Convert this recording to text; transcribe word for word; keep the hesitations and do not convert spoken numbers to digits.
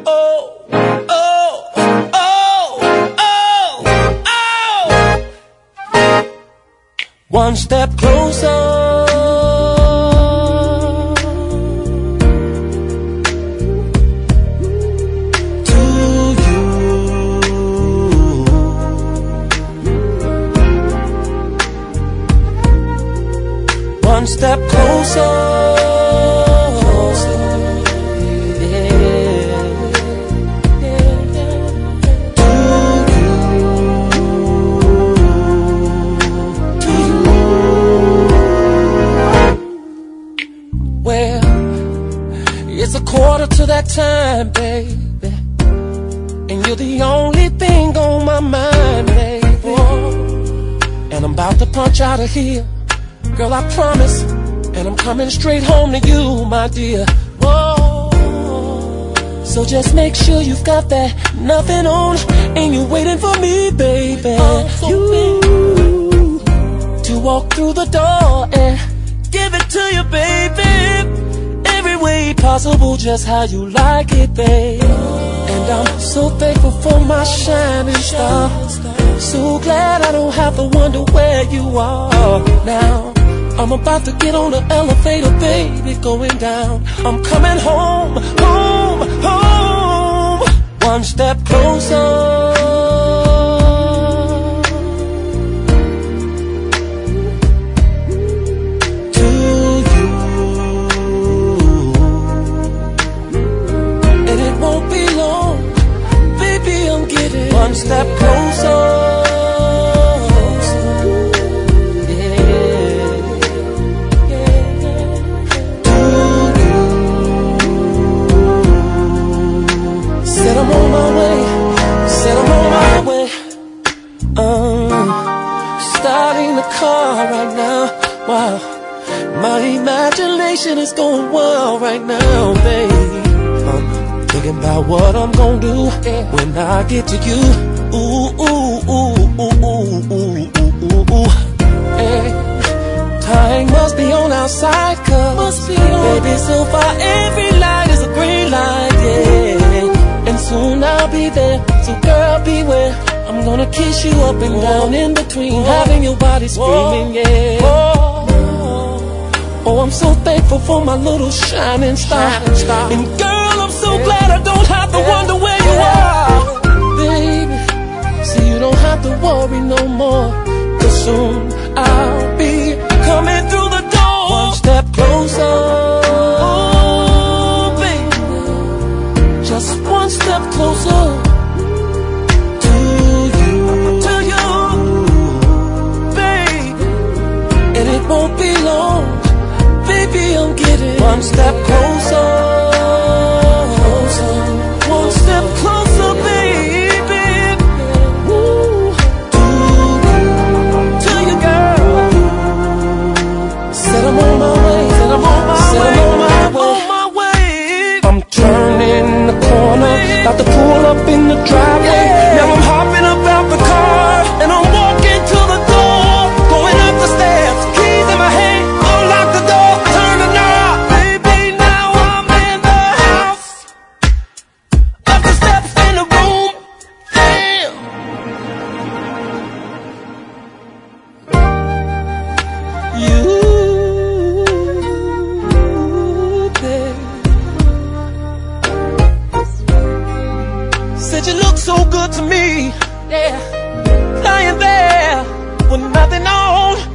oh, oh, oh, oh, oh. One step closer. One step closer, closer, yeah, yeah, yeah. To you, to you. Well, it's a quarter to that time, baby, and you're the only thing on my mind, baby. And I'm about to punch out of here. Girl, I promise, and I'm coming straight home to you, my dear. Whoa. So just make sure you've got that nothing on, and you're waiting for me, baby. Oh, so you to walk through the door and give it to you, baby. Every way possible, just how you like it, babe. And I'm so thankful for my shining star. So glad I don't have to wonder where you are now. I'm about to get on the elevator, baby, going down. I'm coming home, home, home. One step closer. To you. And it won't be long, baby, I'm getting one step closer. Said I'm on my way, said I'm on my way. Um, starting the car right now. Wow, my imagination is going wild right now, baby. I'm thinking about what I'm gonna do when I get to you. Ooh, ooh, ooh, ooh, ooh, ooh, ooh, ooh. Hey, time must be on our side, cause must be on. Baby, so far every light is a green light, yeah. And soon I'll be there, so girl beware. I'm gonna kiss you up and down in between, having your body screaming, yeah. Oh, I'm so thankful for my little shining star. And girl, I'm so glad I don't have to wonder where you are, baby. So you don't have to worry no more, cause soon I'll be coming through the door. One step closer. Just one step closer to you, to you, baby. And it won't be long, baby, I'm getting one step closer, closer. One step closer, baby. Woo. To you, to you, girl. Said I'm on my way, said I'm on my said way, I'm on my way. On my way. I'm turning the corner, about to pull up in the driveway. Yeah. Now I'm hopping up out the car, and I'm walking to the door, going up the steps, keys in my hand, unlock the door, turn the knob, baby, now I'm in the house. Up the steps in the room, damn. You, baby. Said you look so good to me, yeah. Lying there with nothing on.